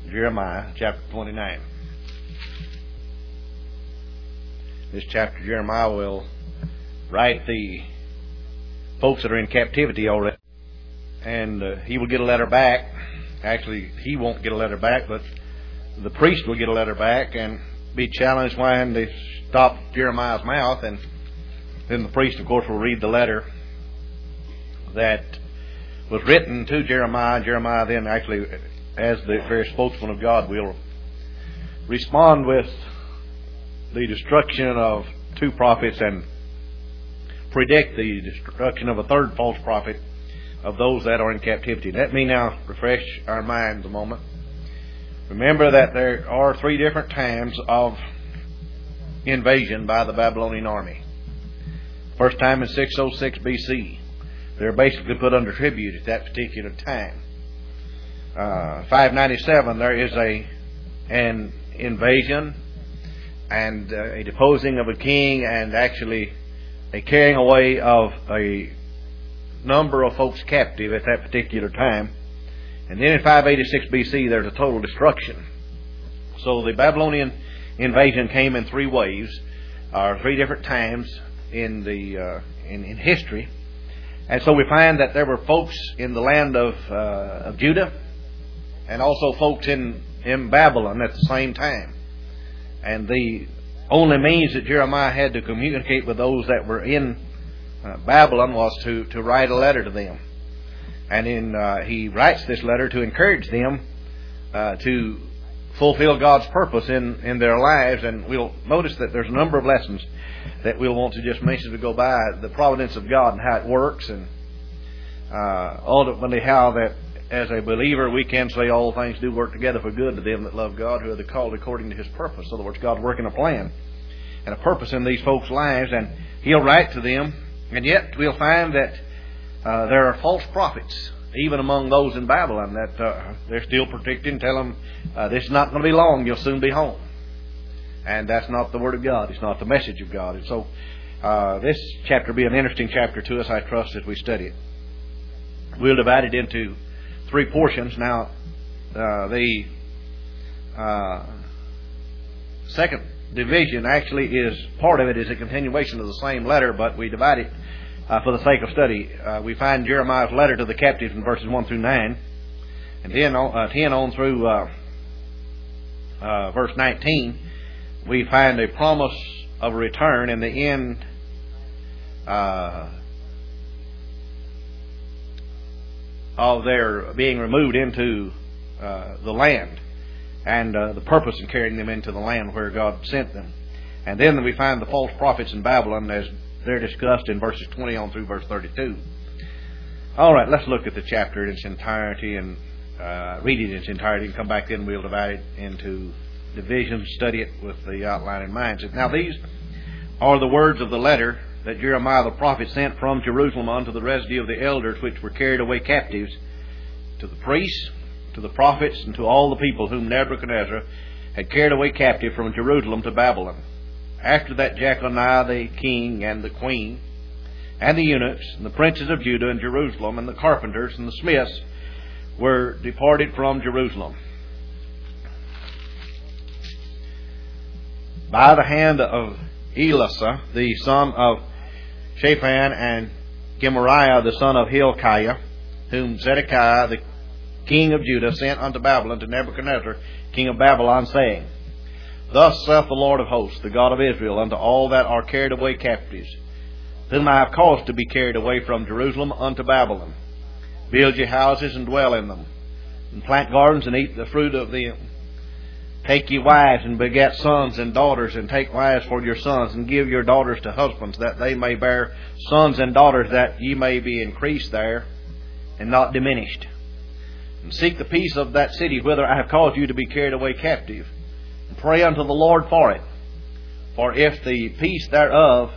Jeremiah chapter 29. This chapter Jeremiah will write the folks that are in captivity already, and he will get a letter back. Actually, he won't get a letter back, but the priest will get a letter back and be challenged when they stop Jeremiah's mouth, and then the priest, of course, will read the letter that was written to Jeremiah. Jeremiah then actually, as the very spokesman of God, will respond with the destruction of two prophets and predict the destruction of a third false prophet of those that are in captivity. Let me now refresh our minds a moment. Remember that there are three different times of invasion by the Babylonian army. First time in 606 BC. They're basically put under tribute at that particular time. 597, there is an invasion and a deposing of a king, and actually a carrying away of a number of folks captive at that particular time. And then in 586 BC, there's a total destruction. So the Babylonian invasion came in three waves, or three different times in history. And so we find that there were folks in the land of Judah, and also folks in Babylon at the same time. And the only means that Jeremiah had to communicate with those that were in Babylon was to write a letter to them. And he writes this letter to encourage them to fulfill God's purpose in their lives. And we'll notice that there's a number of lessons that we'll want to just mention as we go by. The providence of God and how it works, and ultimately how that as a believer we can say all things do work together for good to them that love God, who are called according to His purpose. In other words, God's working a plan and a purpose in these folks' lives, and He'll write to them. And yet we'll find that there are false prophets, even among those in Babylon, that they're still predicting, tell them this is not going to be long, you'll soon be home. And that's not the Word of God. It's not the message of God. And so this chapter will be an interesting chapter to us, I trust, as we study it. We'll divide it into three portions. Now, the second division actually is, part of it is a continuation of the same letter, but we divide it for the sake of study. We find Jeremiah's letter to the captives in verses 1 through 9, and then 10 on through verse 19. We find a promise of a return in the end of their being removed into the land, and the purpose in carrying them into the land where God sent them. And then we find the false prophets in Babylon as they're discussed in verses 20 on through verse 32. All right, let's look at the chapter in its entirety and read it in its entirety, and come back then we'll divide it into divisions, study it with the outline in mind. Now these are the words of the letter that Jeremiah the prophet sent from Jerusalem unto the residue of the elders which were carried away captives, to the priests, to the prophets, and to all the people whom Nebuchadnezzar had carried away captive from Jerusalem to Babylon. After that Jeconiah the king and the queen and the eunuchs and the princes of Judah and Jerusalem and the carpenters and the smiths were departed from Jerusalem by the hand of Elisha the son of Shaphan and Gemariah the son of Hilkiah, whom Zedekiah the king of Judah sent unto Babylon to Nebuchadnezzar king of Babylon, saying, Thus saith the Lord of hosts, the God of Israel, unto all that are carried away captives, whom I have caused to be carried away from Jerusalem unto Babylon. Build ye houses and dwell in them, and plant gardens and eat the fruit of them. Take ye wives and beget sons and daughters, and take wives for your sons, and give your daughters to husbands, that they may bear sons and daughters, that ye may be increased there, and not diminished. And seek the peace of that city whither I have caused you to be carried away captive, and pray unto the Lord for it. For if the peace thereof,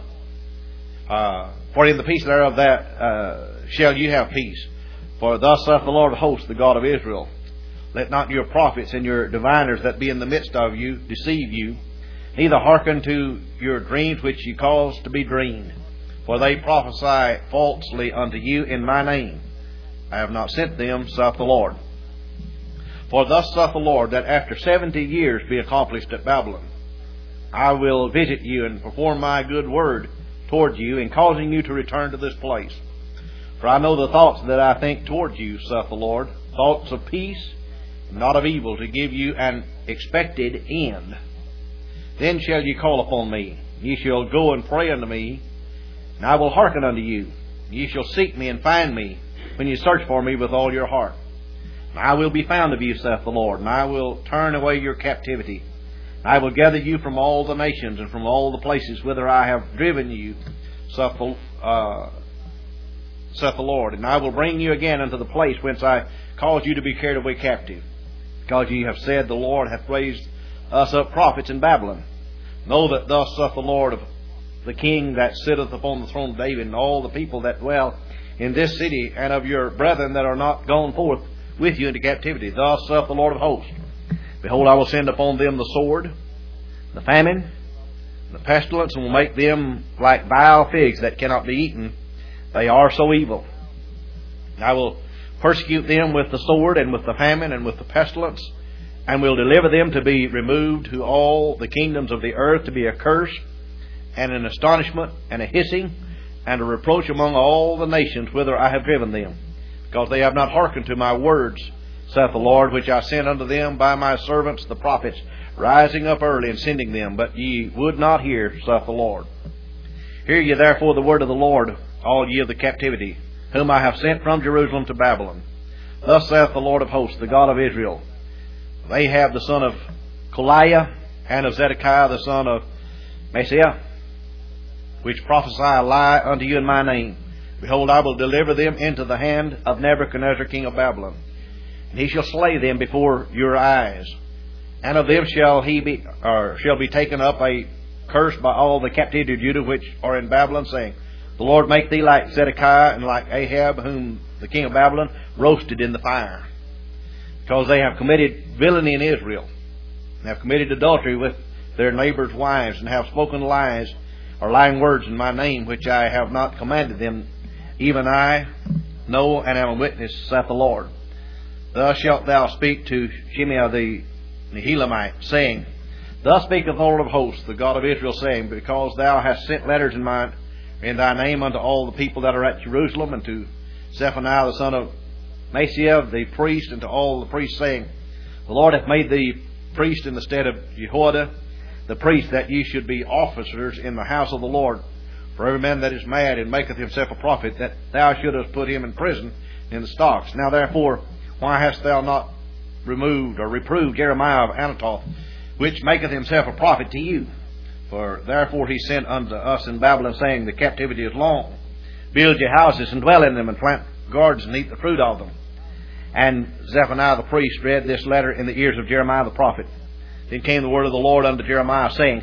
that shall you have peace. For thus saith the Lord of hosts, the God of Israel, Let not your prophets and your diviners that be in the midst of you deceive you, neither hearken to your dreams which ye cause to be dreamed. For they prophesy falsely unto you in my name. I have not sent them, saith the Lord. For thus saith the Lord, that after 70 years be accomplished at Babylon, I will visit you and perform my good word toward you, in causing you to return to this place. For I know the thoughts that I think toward you, saith the Lord, thoughts of peace, and not of evil, to give you an expected end. Then shall ye call upon me, ye shall go and pray unto me, and I will hearken unto you. Ye shall seek me and find me, when ye search for me with all your heart. And I will be found of you, saith the Lord, and I will turn away your captivity. I will gather you from all the nations and from all the places whither I have driven you, saith the Lord. And I will bring you again unto the place whence I caused you to be carried away captive. Because ye have said, the Lord hath raised us up prophets in Babylon. Know that thus saith the Lord of the King that sitteth upon the throne of David, and all the people that dwell in this city, and of your brethren that are not gone forth with you into captivity. Thus saith the Lord of hosts, behold, I will send upon them the sword, the famine, the pestilence, and will make them like vile figs that cannot be eaten. They are so evil. I will persecute them with the sword, and with the famine, and with the pestilence, and will deliver them to be removed to all the kingdoms of the earth, to be a curse, and an astonishment, and a hissing, and a reproach among all the nations whither I have driven them, because they have not hearkened to my words, saith the Lord, which I sent unto them by my servants the prophets, rising up early and sending them. But ye would not hear, saith the Lord. Hear ye therefore the word of the Lord, all ye of the captivity, whom I have sent from Jerusalem to Babylon. Thus saith the Lord of hosts, the God of Israel, Ahab the son of Koliah, and of Zedekiah the son of Maaseiah, which prophesy a lie unto you in my name. Behold, I will deliver them into the hand of Nebuchadnezzar king of Babylon, and he shall slay them before your eyes. And of them shall be taken up a curse by all the captivity of Judah which are in Babylon, saying, the Lord make thee like Zedekiah and like Ahab, whom the king of Babylon roasted in the fire. Because they have committed villainy in Israel, and have committed adultery with their neighbors' wives, and have spoken lies or lying words in my name, which I have not commanded them. Even I know and am a witness, saith the Lord. Thus shalt thou speak to Shemaiah the Nehelamite, saying, thus speaketh the Lord of hosts, the God of Israel, saying, because thou hast sent letters in thy name unto all the people that are at Jerusalem, and to Zephaniah the son of Maaseiah the priest, and to all the priests, saying, the Lord hath made thee priest in the stead of Jehoiada the priest, that ye should be officers in the house of the Lord. For every man that is mad and maketh himself a prophet, that thou shouldest put him in prison in the stocks. Now therefore, why hast thou not removed or reproved Jeremiah of Anathoth, which maketh himself a prophet to you? For therefore he sent unto us in Babylon, saying, the captivity is long. Build your houses and dwell in them, and plant gardens and eat the fruit of them. And Zephaniah the priest read this letter in the ears of Jeremiah the prophet. Then came the word of the Lord unto Jeremiah, saying,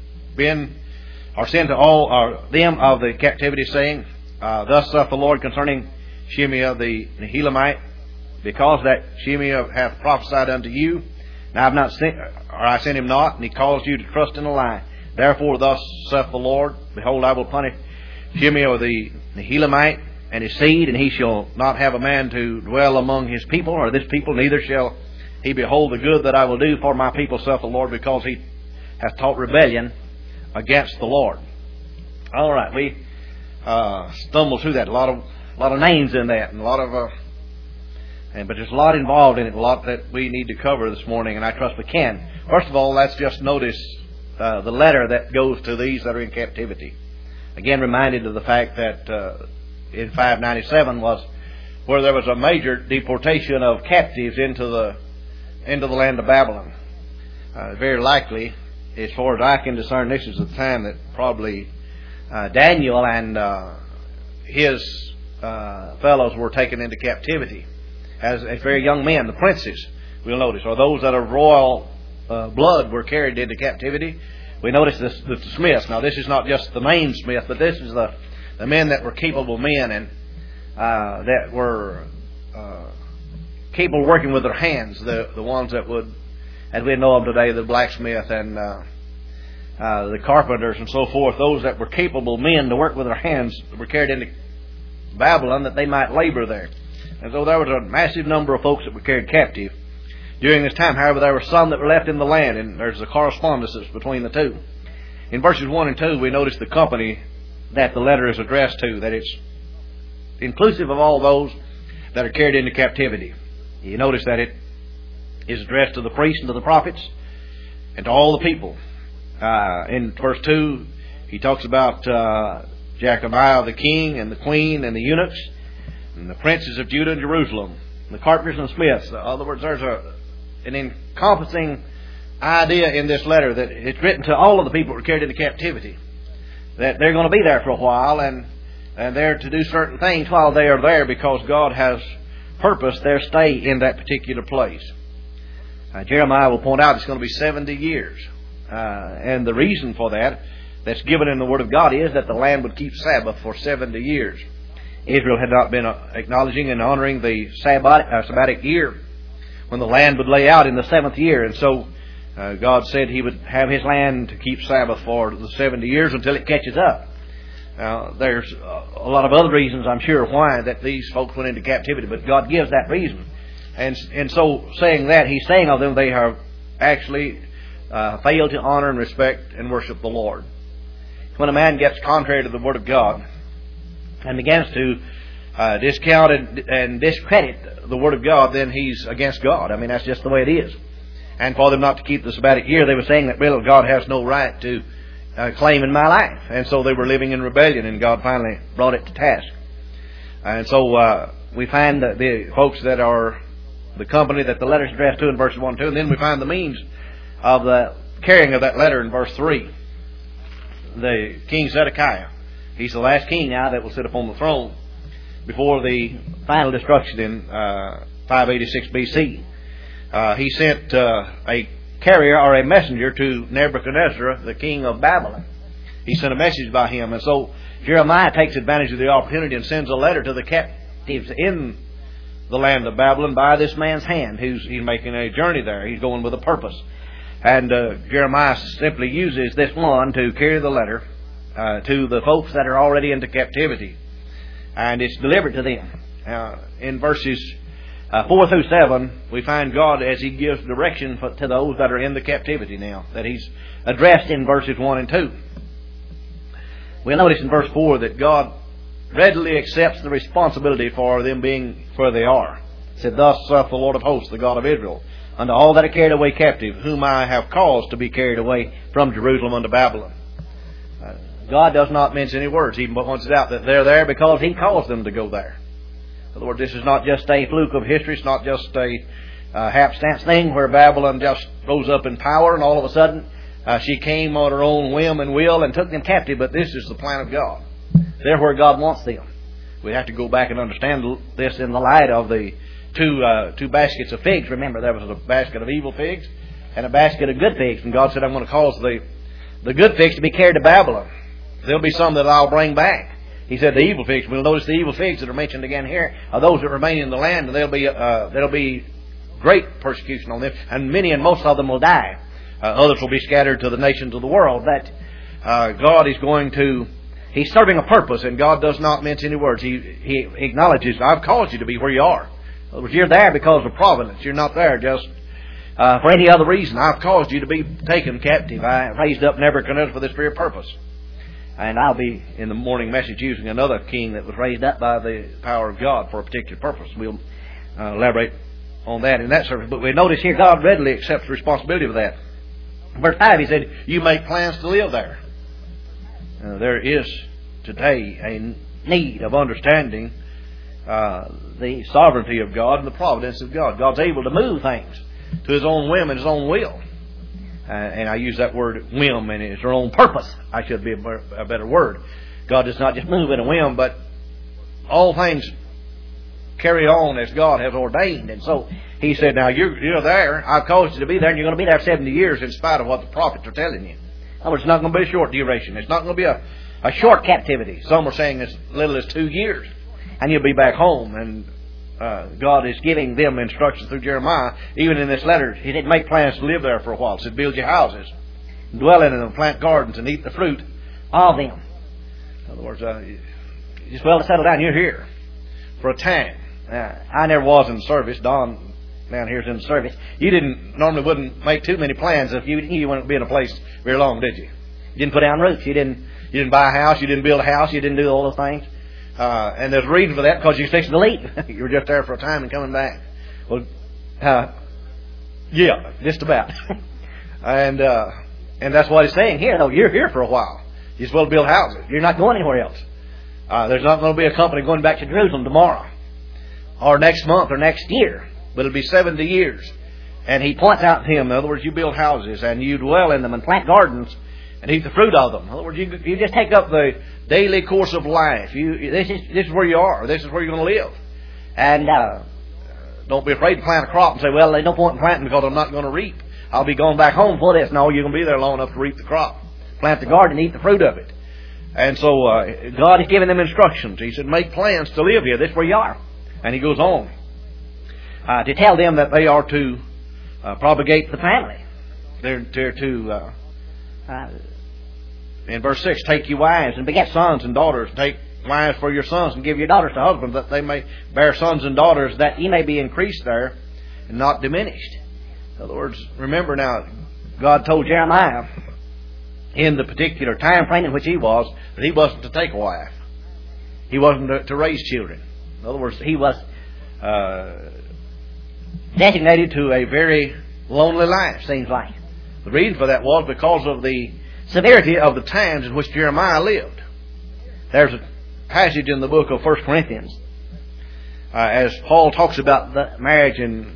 send to all them of the captivity, saying, thus saith the Lord concerning Shemaiah the Nehelamite, because that Shemaiah hath prophesied unto you, and I have not sent, or I sent him not, and he caused you to trust in a lie. Therefore thus saith the Lord, behold, I will punish Shemaiah the Nehelamite and his seed, and he shall not have a man to dwell among his people, or this people, neither shall he behold the good that I will do for my people, saith the Lord, because he hath taught rebellion against the Lord. All right, we stumbled through that. A lot of names in that, and but there's a lot involved in it, a lot that we need to cover this morning, and I trust we can. First of all, let's just notice the letter that goes to these that are in captivity. Again, reminded of the fact that in 597 was where there was a major deportation of captives into the land of Babylon. Very likely, as far as I can discern, this is the time that probably Daniel and his fellows were taken into captivity as very young men. The princes, we'll notice, or those that are royal blood were carried into captivity. We notice the smiths. Now, this is not just the main smith, but this is the men that were capable men and that were capable of working with their hands. The ones that would, as we know them today, the blacksmith and the carpenters and so forth. Those that were capable men to work with their hands were carried into Babylon that they might labor there. And so there was a massive number of folks that were carried captive during this time. However, there were some that were left in the land, and there's a correspondence between the two. In verses 1 and 2, we notice the company that the letter is addressed to, that it's inclusive of all those that are carried into captivity. You notice that it is addressed to the priests and to the prophets and to all the people. In verse 2, he talks about Jeconiah the king and the queen and the eunuchs and the princes of Judah and Jerusalem, and the carpenters and the smiths. In other words, there's an encompassing idea in this letter that it's written to all of the people who are carried into captivity, that they're going to be there for a while, and they're to do certain things while they are there, because God has purposed their stay in that particular place. Jeremiah will point out it's going to be 70 years. And the reason for that's given in the Word of God, is that the land would keep Sabbath for 70 years. Israel had not been acknowledging and honoring the Sabbatic year, when the land would lay out in the 7th year. And so God said He would have His land to keep Sabbath for the 70 years until it catches up. Now, there's a lot of other reasons, I'm sure, why that these folks went into captivity, but God gives that reason. And so, saying that, He's saying of them, they have actually failed to honor and respect and worship the Lord. When a man gets contrary to the Word of God and begins to discount and discredit the Word of God, then he's against God. I mean, that's just the way it is. And for them not to keep the Sabbatic year, they were saying that really God has no right to claim in my life. And so they were living in rebellion, and God finally brought it to task. And so we find that the folks that are the company that the letter is addressed to in verses 1 and 2, and then we find the means of the carrying of that letter in verse 3. The King Zedekiah, he's the last king now that will sit upon the throne before the final destruction in 586 BC. He sent a carrier or a messenger to Nebuchadnezzar, the king of Babylon. He sent a message by him, and so Jeremiah takes advantage of the opportunity and sends a letter to the captives in the land of Babylon by this man's hand. He's making a journey there. He's going with a purpose. And Jeremiah simply uses this one to carry the letter to the folks that are already into captivity. And it's delivered to them. In verses 4 through 7, we find God as He gives direction to those that are in the captivity now, that He's addressed in verses 1 and 2. We'll notice in verse 4 that God readily accepts the responsibility for them being where they are. It said, "Thus saith the Lord of hosts, the God of Israel, unto all that are carried away captive, whom I have caused to be carried away from Jerusalem unto Babylon." God does not mince any words. He points it out that they're there because He caused them to go there. In other words, this is not just a fluke of history. It's not just a hapstance thing where Babylon just rose up in power and all of a sudden she came on her own whim and will and took them captive. But this is the plan of God. They're where God wants them. We have to go back and understand this in the light of the two baskets of figs. Remember, there was a basket of evil figs and a basket of good figs. And God said, I'm going to cause the good figs to be carried to Babylon. There'll be some that I'll bring back. He said the evil figs. We'll notice the evil figs that are mentioned again here are those that remain in the land, and there'll be great persecution on them, and many and most of them will die. Others will be scattered to the nations of the world. That God is going to, He's serving a purpose, and God does not mince any words. He acknowledges, I've caused you to be where you are. In other words, you're there because of providence. You're not there just for any other reason. I've caused you to be taken captive. I raised up Nebuchadnezzar for this very purpose. And I'll be, in the morning message, using another king that was raised up by the power of God for a particular purpose. We'll elaborate on that in that service. But we notice here God readily accepts responsibility for that. Verse 5, He said, you make plans to live there. There is today a need of understanding the sovereignty of God and the providence of God. God's able to move things to His own whim and His own will. And I use that word whim, and it's her own purpose. I should be a better word. God does not just move in a whim, but all things carry on as God has ordained. And so He said, now you're there. I've caused you to be there, and you're going to be there 70 years in spite of what the prophets are telling you. In other words, it's not going to be a short duration. It's not going to be a short captivity. Some are saying as little as 2 years, and you'll be back home. And God is giving them instructions through Jeremiah. Even in this letter, He didn't make plans to live there for a while. He said, build your houses, dwell in them, plant gardens, and eat the fruit of them. In other words, it's well to settle down. You're here for a time. I never was in service. Don down here's in the service. You wouldn't make too many plans if you wouldn't be in a place very long, did you? You didn't put down roots. You didn't buy a house. You didn't build a house. You didn't do all those things. And there's a reason for that, because you're fixing to leave. You were just there for a time and coming back. Well, yeah, just about. And that's what he's saying here. No, you're here for a while. You're supposed to build houses. You're not going anywhere else. There's not going to be a company going back to Jerusalem tomorrow, or next month, or next year. But it'll be 70 years. And he points out to him, in other words, you build houses and you dwell in them and plant gardens and eat the fruit of them. In other words, you just take up the daily course of life. This is where you are. This is where you're going to live. And don't be afraid to plant a crop and say, well, there's no point in planting because I'm not going to reap. I'll be going back home for this. No, you're going to be there long enough to reap the crop. Plant the garden and eat the fruit of it. And so God is giving them instructions. He said, make plans to live here. This is where you are. And he goes on to tell them that they are to propagate the family. They're to, in verse 6, take you wives and beget sons and daughters. Take wives for your sons and give your daughters to husbands, that they may bear sons and daughters, that ye may be increased there and not diminished. In other words, remember now, God told Jeremiah in the particular time frame in which he was, that he wasn't to take a wife. He wasn't to raise children. In other words, he was designated to a very lonely life, seems like. The reason for that was because of the severity of the times in which Jeremiah lived. There's a passage in the book of 1 Corinthians as Paul talks about the marriage and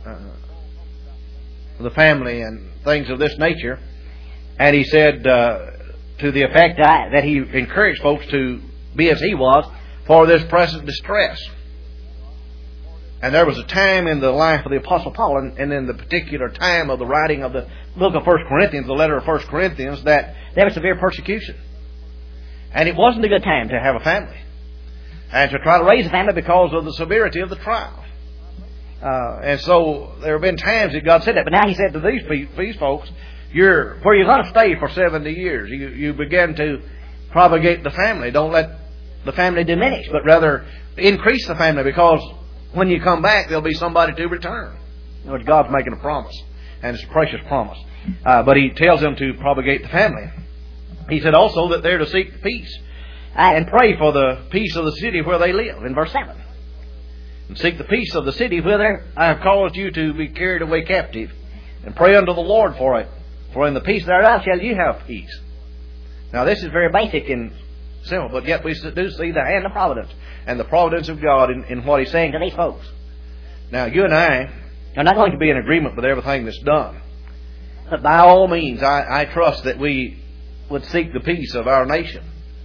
the family and things of this nature. And he said to the effect that he encouraged folks to be as he was for this present distress. And there was a time in the life of the Apostle Paul, and in the particular time of the writing of the book of 1 Corinthians, the letter of 1 Corinthians, that there was severe persecution. And it wasn't a good time to have a family and to try to raise a family because of the severity of the trial. And so there have been times that God said that. But now he said to these folks, where you're going to stay for 70 years, you begin to propagate the family. Don't let the family diminish, but rather increase the family, because when you come back, there'll be somebody to return. In other words, God's making a promise, and it's a precious promise. But he tells them to propagate the family. He said also that they're to seek peace and pray for the peace of the city where they live, in verse 7. And seek the peace of the city whither I have caused you to be carried away captive, and pray unto the Lord for it. For in the peace thereof shall you have peace. Now this is very basic and simple, but yet we do see the hand of providence and the providence of God in what he's saying to these folks. Now you and I are not going to be in agreement with everything that's done. But by all means, I trust that we would seek the peace of our nation.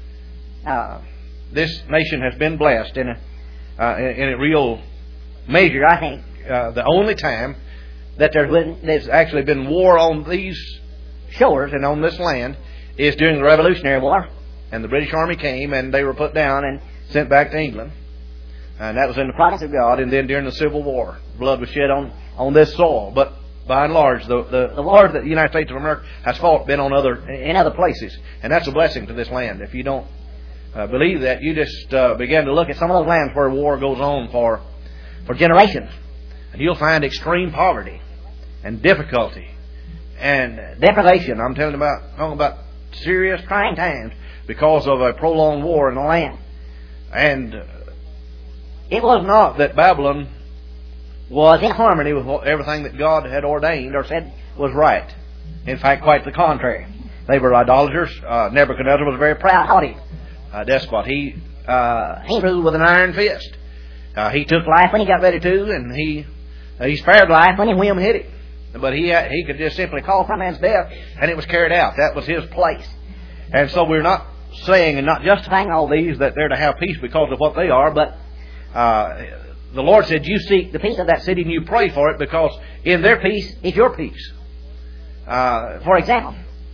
This nation has been blessed in a real measure. I think the only time that there's actually been war on these shores and on this land is during the Revolutionary War. And the British Army came and they were put down and sent back to England. And that was in the providence of God. And then during the Civil War, blood was shed on this soil. But by and large, the wars that the United States of America has fought been in other places. And that's a blessing to this land. If you don't believe that, you just begin to look at some of those lands where war goes on for generations. And you'll find extreme poverty and difficulty and deprivation. I'm talking about serious trying times because of a prolonged war in the land. And it was not that Babylon was in harmony with everything that God had ordained or said was right. In fact, quite the contrary. They were idolaters. Nebuchadnezzar was a very proud, haughty despot. He ruled with an iron fist. He took life when he got ready to, and he spared life when he whim hit it. But he could just simply call for man's death, and it was carried out. That was his place. And so we're not saying and not justifying all these that they're to have peace because of what they are, but the Lord said, you seek the peace of that city and you pray for it, because in their peace is your peace. For example,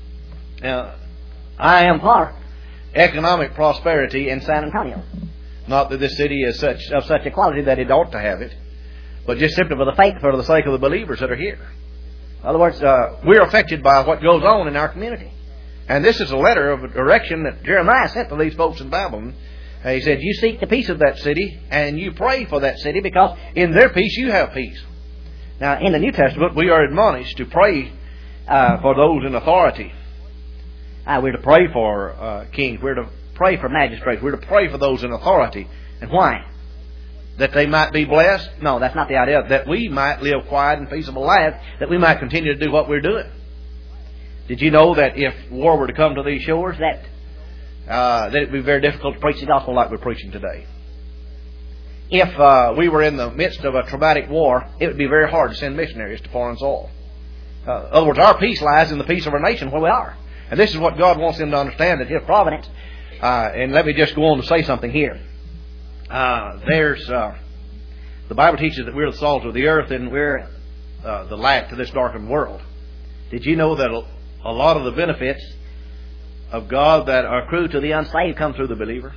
I am for economic prosperity in San Antonio. Not that this city is of such a quality that it ought to have it, but just simply for the sake of the believers that are here. In other words, we're affected by what goes on in our community. And this is a letter of direction that Jeremiah sent to these folks in Babylon. He said, you seek the peace of that city and you pray for that city, because in their peace you have peace. Now, in the New Testament, we are admonished to pray for those in authority. We're to pray for kings. We're to pray for magistrates. We're to pray for those in authority. And why? That they might be blessed? No, that's not the idea. That we might live quiet and peaceable lives, that we might continue to do what we're doing. Did you know that if war were to come to these shores, that it would be very difficult to preach the gospel like we're preaching today? If we were in the midst of a traumatic war, it would be very hard to send missionaries to foreign soil. In other words, our peace lies in the peace of our nation where we are. And this is what God wants them to understand, that His providence. And let me just go on to say something here. The Bible teaches that we're the salt of the earth and we're the light to this darkened world. Did you know that a lot of the benefits of God that are accrued to the unsaved come through the believer?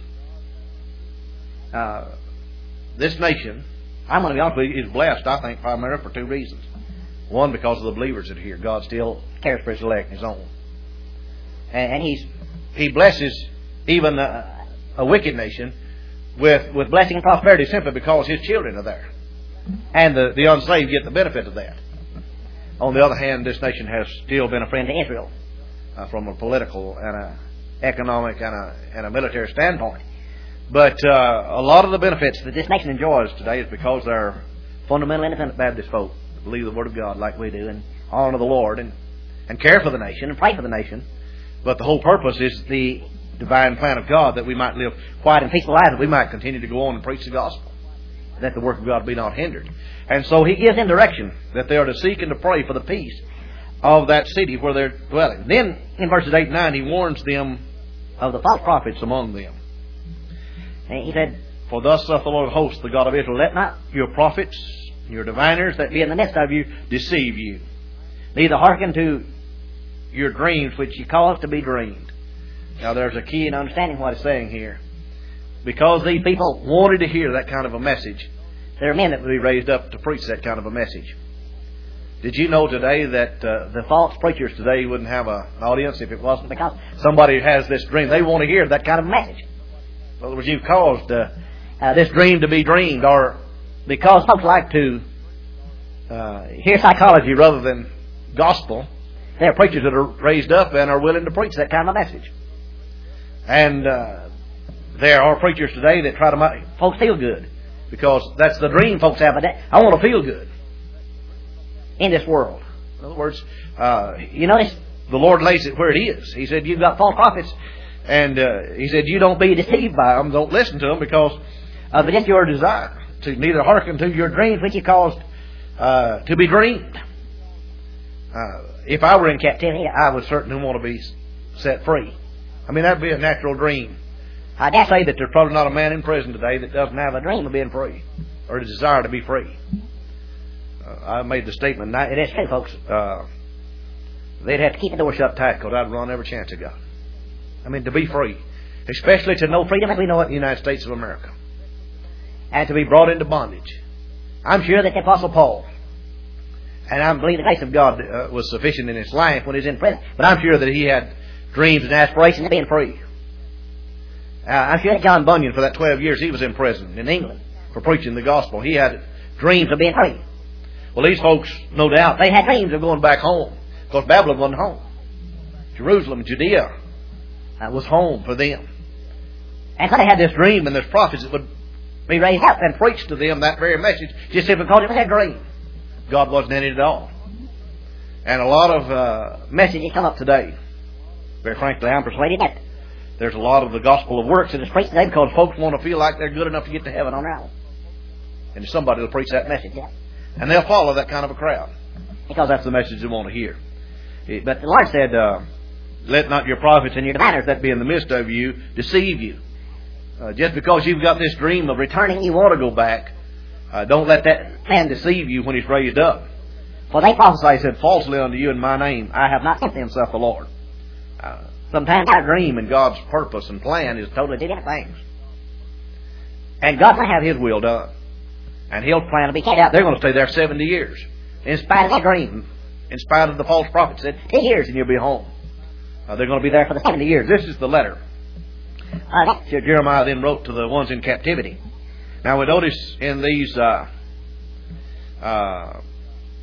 This nation, I'm going to be honest with you, is blessed, I think, primarily for two reasons. One, because of the believers that are here. God still cares for His elect, His own. And He blesses even a wicked nation with blessing and prosperity simply because His children are there. And the unsaved get the benefit of that. On the other hand, this nation has still been a friend to Israel from a political and an economic and a military standpoint. But a lot of the benefits that this nation enjoys today is because they're fundamental independent Baptist folk that believe the Word of God like we do and honor the Lord and care for the nation and pray for the nation. But the whole purpose is the divine plan of God, that we might live quiet and peaceful lives, that we might continue to go on and preach the gospel, that the work of God be not hindered. And so He gives them direction that they are to seek and to pray for the peace of that city where they're dwelling. Then in verses 8 and 9 He warns them of the false prophets among them. And He said, "For thus saith the Lord of hosts, the God of Israel, let not your prophets, your diviners that be in the midst of you, deceive you. Neither hearken to your dreams which ye cause to be dreamed." Now there's a key in understanding what it's saying here. Because these people wanted to hear that kind of a message, there are men that would be raised up to preach that kind of a message. Did you know today that the false preachers today wouldn't have an audience if it wasn't because somebody has this dream? They want to hear that kind of message. In other words, you've caused this dream to be dreamed, or because folks like to hear psychology rather than gospel, there are preachers that are raised up and are willing to preach that kind of message. And there are preachers today that try to make folks feel good, because that's the dream folks have. I want to feel good in this world. In other words, you notice the Lord lays it where it is. He said, you've got false prophets, and He said, you don't be deceived by them. Don't listen to them, because of it is your desire to neither hearken to your dreams which He caused to be dreamed. If I were in captivity, I would certainly want to be set free. I mean, that would be a natural dream. I dare say that there's probably not a man in prison today that doesn't have a dream of being free, or a desire to be free. I made the statement, and it is true, folks. They'd have to keep the door shut tight, because I'd run every chance I got. I mean, to be free, especially to know freedom as we know it in the United States of America, and to be brought into bondage. I'm sure that the Apostle Paul, and I believe the grace of God was sufficient in his life when he was in prison, but I'm sure that he had dreams and aspirations of being free. I'm sure that John Bunyan, for that 12 years he was in prison in England for preaching the gospel, he had dreams of being free. Well, these folks, no doubt, they had dreams of going back home, because Babylon wasn't home. Jerusalem, Judea, was home for them. And so they had this dream, and there's prophets that would be raised up and preach to them that very message, just simply because it was a dream. God wasn't in it at all. And a lot of messages come up today. Very frankly, I'm persuaded that there's a lot of the gospel of works that is preached today because folks want to feel like they're good enough to get to heaven on their own. And somebody will preach that message. Yeah. And they'll follow that kind of a crowd, because that's the message they want to hear. But the Lord said, let not your prophets and your diviners that be in the midst of you deceive you. Just because you've got this dream of returning, you want to go back, don't let that man deceive you when he's raised up. For they prophesy, said, falsely unto you in my name, I have not sent them, saith the Lord. Sometimes our dream and God's purpose and plan is totally different things. And God will have His will done. And He'll plan to be carried out. They're going to stay there 70 years. In spite of that dream, in spite of the false prophet said, 10 years and you'll be home. They're going to be there for the 70 years. This is the letter that Jeremiah then wrote to the ones in captivity. Now we notice in these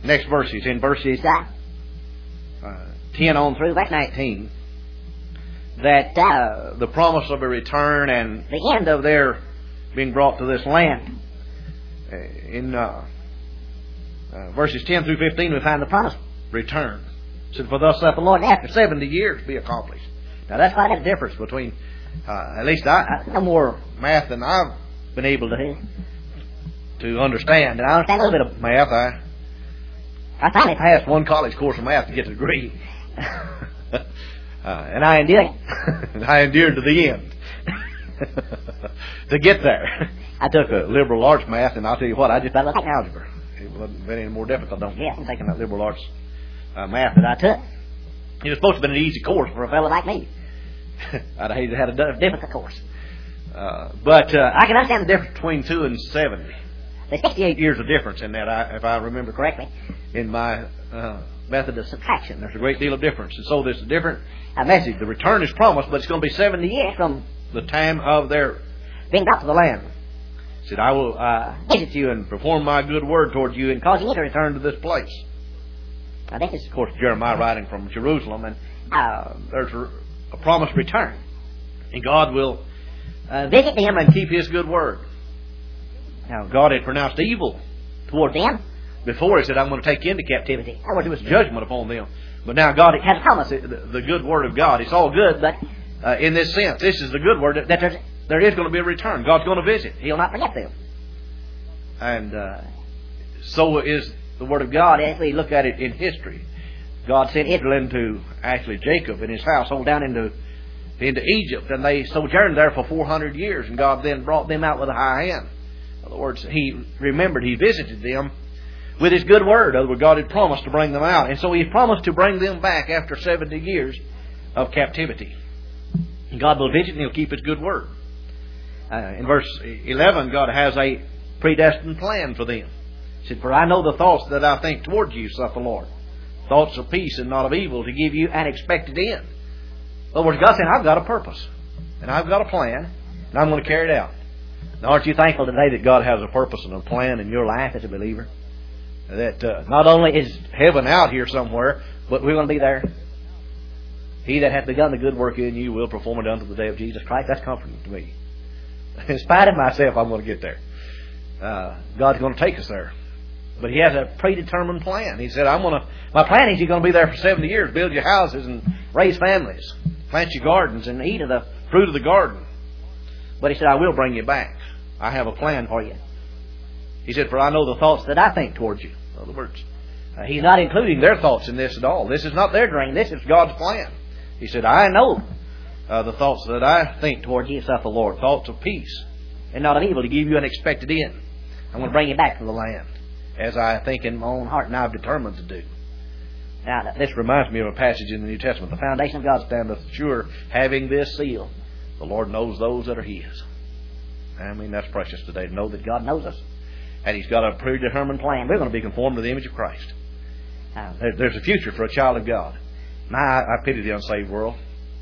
next verses, in verses 10 on through verse 19, that the promise of a return and the end of their being brought to this land. In verses 10 through 15, we find the promise return. It said, for thus saith the Lord, after 70 years be accomplished. Now that's quite a difference between, at least I know more math than I've been able to understand. And I understand a little bit of math. I finally passed one college course of math to get a degree. And I endured it. And I endured to the end. To get there. I took a liberal arts math, and I'll tell you what, I just about like algebra. It wasn't any more difficult, don't you? I'm taking that liberal arts math that I took. It was supposed to have been an easy course for a fellow like me. I'd have hated to have a difficult course. But I can understand the difference between 2 and 70. There's 68 years of difference in that, if I remember correctly, in my method of subtraction. There's a great deal of difference. And so there's a different message. The return is promised, but it's going to be 70 years from the time of their being brought to the land. He said, I will visit you and perform my good word towards you and cause you to return to this place. Now, this is, of course, Jeremiah writing from Jerusalem, and there's a promised return. And God will visit them and keep His good word. Now, God had pronounced evil toward them before. He said, I'm going to take you into captivity. In other words, it was judgment upon them. But now God has promised the good word of God. It's all good, but in this sense, this is the good word that there is going to be a return. God's going to visit. He'll not forget them. And so is the word of God as we look at it in history. God sent Israel into, actually Jacob and his household down into Egypt, and they sojourned there for 400 years, and God then brought them out with a high hand. In other words, He remembered, He visited them with His good word. In other words, God had promised to bring them out, and so He promised to bring them back after 70 years of captivity. And God will visit and He'll keep His good word. In verse 11, God has a predestined plan for them. He said, for I know the thoughts that I think towards you, saith the Lord. Thoughts of peace and not of evil, to give you an expected end. In other words, God said, I've got a purpose. And I've got a plan. And I'm going to carry it out. Now, aren't you thankful today that God has a purpose and a plan in your life as a believer? That not only is heaven out here somewhere, but we're going to be there. He that hath begun the good work in you will perform it unto the day of Jesus Christ. That's comforting to me. In spite of myself, I'm going to get there. God's going to take us there. But He has a predetermined plan. He said, my plan is you're going to be there for 70 years, build your houses and raise families, plant your gardens and eat of the fruit of the garden. But He said, I will bring you back. I have a plan for you. He said, for I know the thoughts that I think towards you. In other words, He's not including their thoughts in this at all. This is not their dream. This is God's plan. He said, I know the thoughts that I think towards you, saith the Lord. Thoughts of peace and not of evil, to give you an expected end. I'm going to bring you back to the land, as I think in my own heart and I've determined to do. Now, this reminds me of a passage in the New Testament. The foundation of God standeth sure, having this seal. The Lord knows those that are His. I mean, that's precious today to know that God knows us. And He's got a predetermined plan. We're going to be conformed to the image of Christ. There's a future for a child of God. I pity the unsaved world.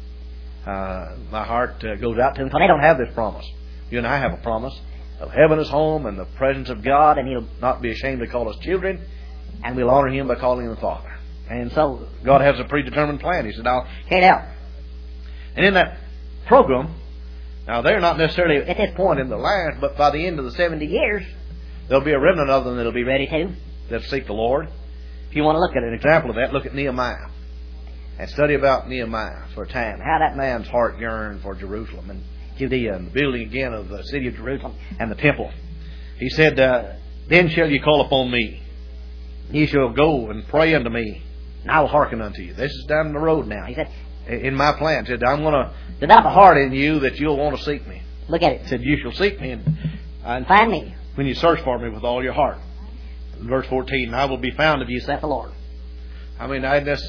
My heart goes out to them, because they don't have this promise. You and I have a promise of heaven as home and the presence of God, and He'll not be ashamed to call us children, and we'll honor Him by calling Him Father. And so God has a predetermined plan. He said, I'll carry it out. And in that program, now they're not necessarily at this point in the land, but by the end of the 70 years, there'll be a remnant of them that'll be ready to, that'll seek the Lord. If you want to look at an example of that, look at Nehemiah. And study about Nehemiah for a time. How that man's heart yearned for Jerusalem and Judea and the building again of the city of Jerusalem and the temple. He said, then shall you call upon me. Ye shall go and pray unto me, and I will hearken unto you. This is down the road now. He said, in my plan, he said, I'm going to develop a heart in you that you'll want to seek me. Look at it. He said, you shall seek me and find me when you search for me with all your heart. Verse 14, I will be found of you, saith the Lord. I mean,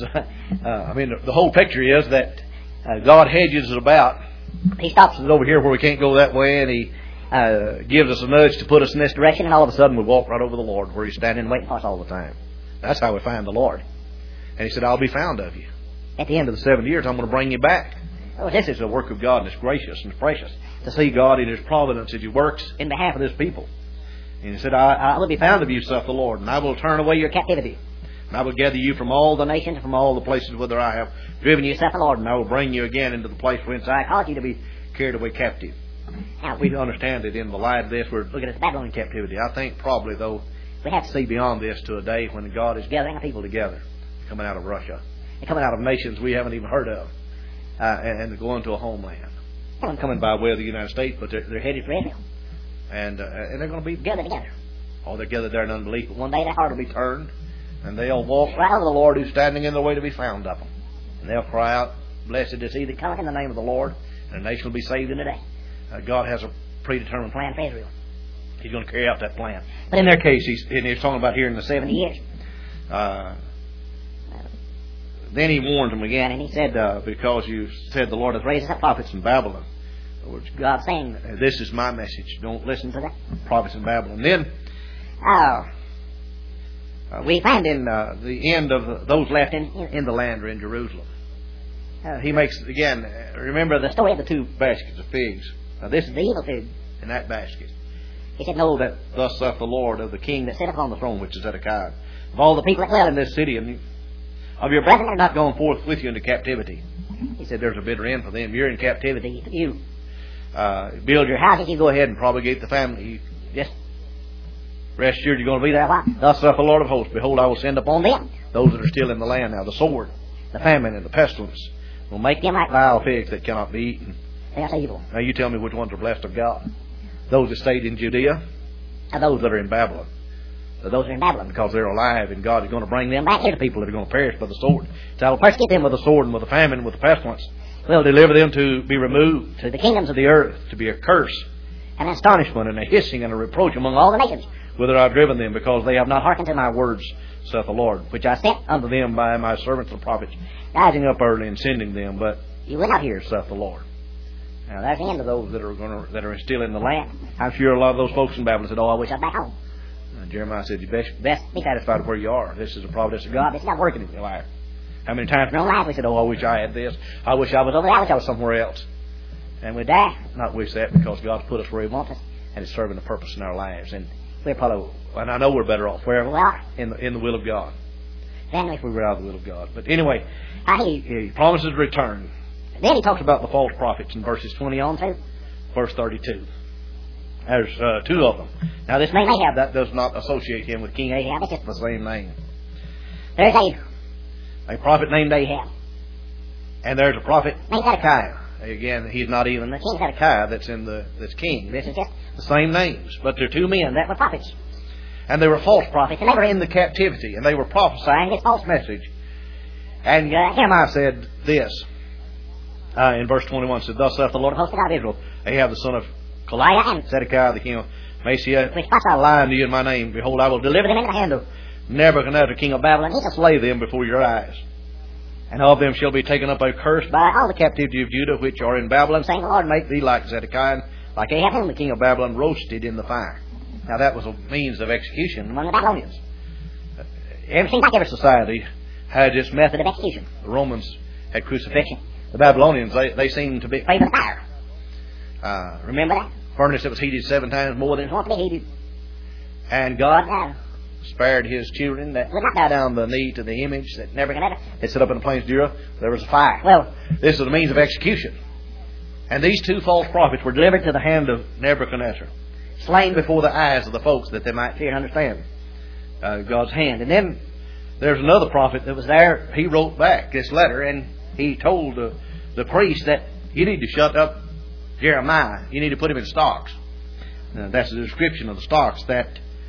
the whole picture is that God hedges it about. He stops us over here where we can't go that way, and He gives us a nudge to put us in this direction, and all of a sudden we walk right over the Lord where He's standing waiting for us all the time. That's how we find the Lord. And He said, I'll be found of you. At the end of the 7 years, I'm going to bring you back. Oh, this is a work of God, and it's gracious and precious to see God in His providence as He works in behalf of His people. And he said, I will be found of you, saith the Lord, and I will turn away your captivity. And I will gather you from all the nations, from all the places whither I have driven you, saith the Lord, and I will bring you again into the place whence I caused you to be carried away captive. Now, we understand that in the light of this, we're looking at the Babylonian captivity. I think probably, though, we have to see beyond this to a day when God is gathering people together, coming out of Russia, and coming out of nations we haven't even heard of, and going to a homeland. They're not coming by way of the United States, but they're headed for Israel. And they're going to be gathered together. Oh, they're gathered there in unbelief. But one day their heart will be turned, and they'll walk right over the Lord who's standing in the way to be found of them. And they'll cry out, Blessed is he that cometh in the name of the Lord, and the nation will be saved in a day. God has a predetermined plan for Israel. He's going to carry out that plan. But in their case, he's talking about here in the 70 years. Then he warned them again, and he said, because you said the Lord has raised up prophets in Babylon. In other words, God's saying, this is my message. Don't listen to the prophets in Babylon. Then we find in the end of those left in the land or in Jerusalem. He makes, again, remember the story of the two baskets of figs. Now this is the evil fig in that basket. He said, Know that thus saith the Lord of the king that sitteth on the throne, which is Zedekiah, of all the people that dwell in this city, and of your brethren that are not gone forth with you into captivity. He said, there's a bitter end for them. You're in captivity. You build your houses, you go ahead and propagate the family. You just rest assured you're going to be there. Why? Thus saith the Lord of hosts, Behold, I will send upon them those that are still in the land now, the sword, the famine, and the pestilence. Will make them like vile figs that cannot be eaten. That's evil. Now you tell me which ones are blessed of God. Those that stayed in Judea, or those that are in Babylon. So those that are in Babylon, because they're alive, and God is going to bring them back here to people that are going to perish by the sword. So I will persecute them with the sword, and with the famine, and with the pestilence. Will deliver them to be removed to the kingdoms of the earth, to be a curse, and an astonishment, and a hissing, and a reproach among all the nations, whither I have driven them, because they have not hearkened to my words, saith the Lord, which I sent unto them by my servants the prophets, rising up early and sending them, but you will not hear, saith the Lord. Now that's the end of those that are still in the land. I'm sure a lot of those folks in Babylon said, I wish I'd back home. And Jeremiah said, you best be satisfied with where you are. This is a providence of God. This is not working in your life. How many times in our life we said, I wish I had this. I wish I was over there. I wish I was somewhere else. And we die, not wish that, because God's put us where He wants us, and it's serving a purpose in our lives. And we're probably, and I know we're better off wherever we are in the will of God than if we were out of the will of God. But anyway, He promises return. Then He talks about the false prophets in verses 20 on to verse 32. There's two of them. Now this name Ahab, that does not associate him with King Ahab. It's just the same name. There's a prophet named Ahab. And there's a prophet named Zedekiah. Again, he's not even the king Zedekiah that's king. This is just the same names. But they're two men that were prophets. And they were false prophets. And they were in the captivity. And they were prophesying this false message. And Nehemiah said this. In verse 21, said, Thus saith the Lord of hosts, God of Israel, Ahab the son of Koliah and Zedekiah the king of Messiah, which I lie unto you in my name. Behold, I will deliver them into the hand of Nebuchadnezzar, king of Babylon. He shall slay them before your eyes. And of them shall be taken up a curse by all the captivity of Judah, which are in Babylon, saying, Lord, make thee like Zedekiah, like Ahab, whom the king of Babylon roasted in the fire. Now that was a means of execution among the Babylonians. Every society had its method of execution. The Romans had crucifixion. The Babylonians, they seemed to be afraid of fire. Remember that? Furnace that was heated 7 times more than it ought to be heated. And God spared His children that would not bow down the knee to the image that Nebuchadnezzar had set up in the plains of Judea. There was a fire. Well, this is the means of execution. And these two false prophets were delivered to the hand of Nebuchadnezzar, slain before the eyes of the folks that they might fear and understand God's hand. And then there's another prophet that was there. He wrote back this letter, and he told the priest that you need to shut up Jeremiah. You need to put him in stocks. That's the description of the stocks that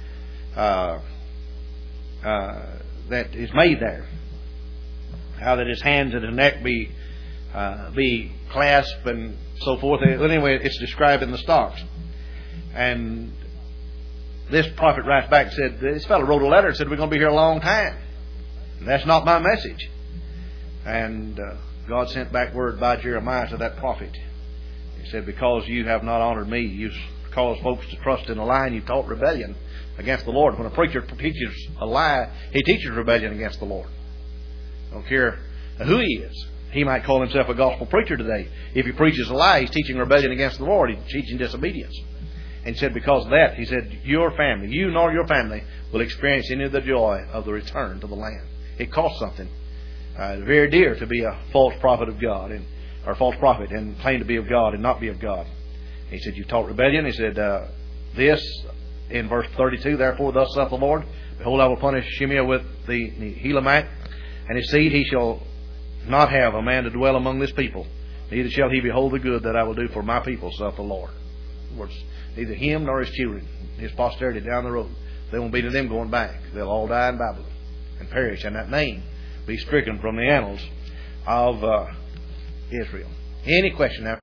is made there. How that his hands and his neck be clasped and so forth. Anyway, it's described in the stocks. And this prophet writes back and said, this fellow wrote a letter and said, we're going to be here a long time. And that's not my message. And God sent back word by Jeremiah to that prophet. He said, because you have not honored me, you've caused folks to trust in a lie, and you've taught rebellion against the Lord. When a preacher teaches a lie, he teaches rebellion against the Lord. I don't care who he is. He might call himself a gospel preacher today. If he preaches a lie, he's teaching rebellion against the Lord. He's teaching disobedience. And he said, because of that, he said, your family, you nor your family, will experience any of the joy of the return to the land. It costs something. Very dear to be a false prophet of God, or false prophet, and claim to be of God and not be of God. He said, you taught rebellion. He said, this, in verse 32, therefore thus saith the Lord, behold, I will punish Shemaiah with the Helamite, and his seed he shall not have a man to dwell among this people, neither shall he behold the good that I will do for my people, saith the Lord. In other words, neither him nor his children, his posterity down the road, there won't be to them going back. They'll all die in Babylon and perish, and that name be stricken from the annals of Israel. Any question now?